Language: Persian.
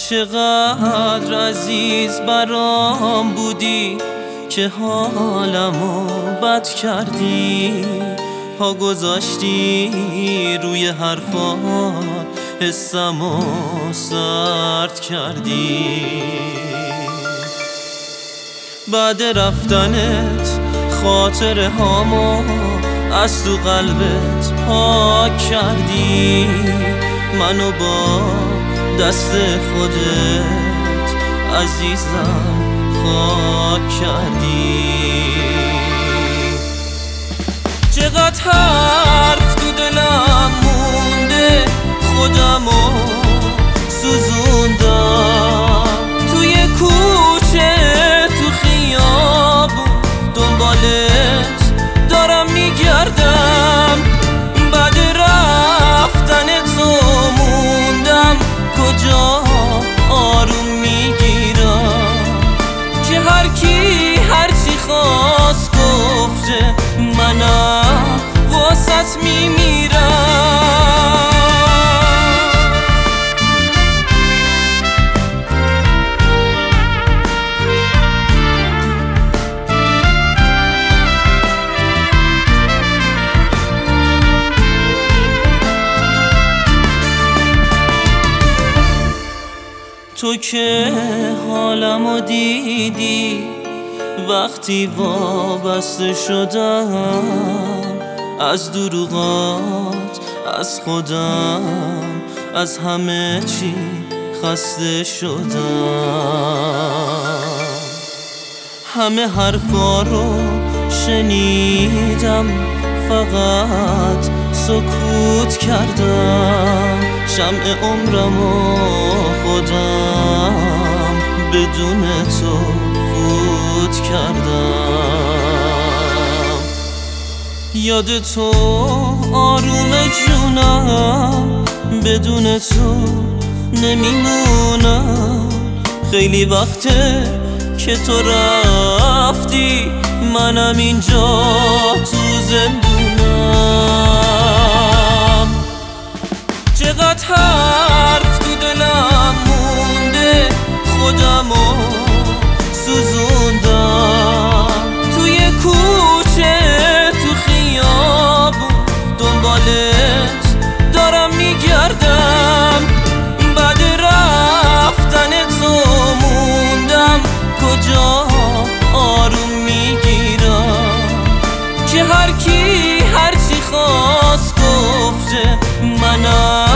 چقدر عزیز برام بودی که حالمو بد کردی، پا گذاشتی روی حرفات، حسمو سرد کردی. بعد رفتنت خاطره هامو از تو قلبت پاک کردی، منو با دست خودت عزیزم خاک کردی. چقدر حرف تو دلم مونده، خودمو سوزوندم، توی کوچه تو خیابون دنبالت دارم میگردم. بعد رفتن تو موندم کجا آروم میگیرم، که هر کی هر چی خواست گفته، منم واسط میمیرم. تو که حالمو دیدی وقتی وابسته شدم، از دروغات، از خودم، از همه چی خسته شدم. همه حرفا رو شنیدم، فقط سکوت کردم. شمع عمرمو خودم بدون تو فوت کردم. یاد تو آروم جونم، بدون تو نمیمونم. خیلی وقته که تو رفتی، منم اینجا تو زندونم. چقدر حرف تو دلم مونده، خودمو سوزوندم، توی کوچه تو خیابون دنبالت دارم میگردم. بعد رفتن تو موندم کجا آروم میگیرم، که هر کی هر چی خواست گفته، منم